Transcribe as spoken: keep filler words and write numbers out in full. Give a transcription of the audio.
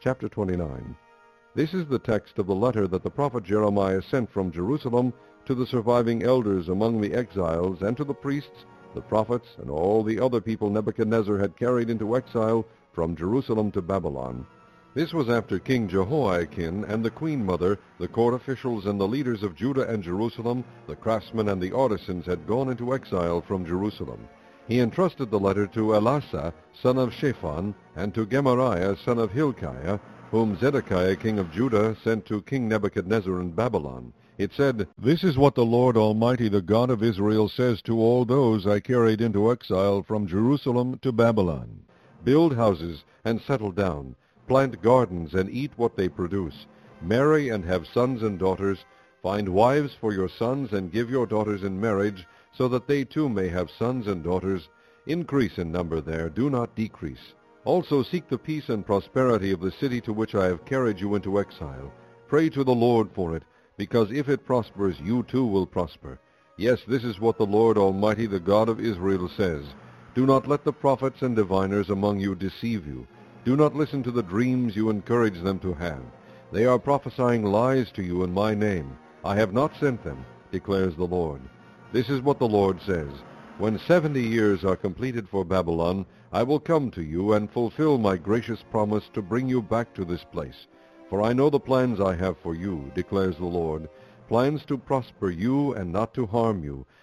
chapter twenty-nine. This is the text of the letter that the prophet Jeremiah sent from Jerusalem to the surviving elders among the exiles, and to the priests, the prophets, and all the other people Nebuchadnezzar had carried into exile from Jerusalem to Babylon. This was after King Jehoiakim and the queen mother, the court officials, and the leaders of Judah and Jerusalem, the craftsmen and the artisans, had gone into exile from Jerusalem. He entrusted the letter to Elasah, son of Shaphan, and to Gemariah, son of Hilkiah, whom Zedekiah, king of Judah, sent to King Nebuchadnezzar in Babylon. It said, "This is what the Lord Almighty, the God of Israel, says to all those I carried into exile from Jerusalem to Babylon. Build houses and settle down. Plant gardens and eat what they produce. Marry and have sons and daughters. Find wives for your sons and give your daughters in marriage, so that they too may have sons and daughters. Increase in number there, do not decrease. Also seek the peace and prosperity of the city to which I have carried you into exile. Pray to the Lord for it, because if it prospers, you too will prosper. Yes, this is what the Lord Almighty, the God of Israel, says. Do not let the prophets and diviners among you deceive you. Do not listen to the dreams you encourage them to have. They are prophesying lies to you in my name. I have not sent them, declares the Lord. This is what the Lord says. When seventy years are completed for Babylon, I will come to you and fulfill my gracious promise to bring you back to this place. For I know the plans I have for you, declares the Lord, plans to prosper you and not to harm you,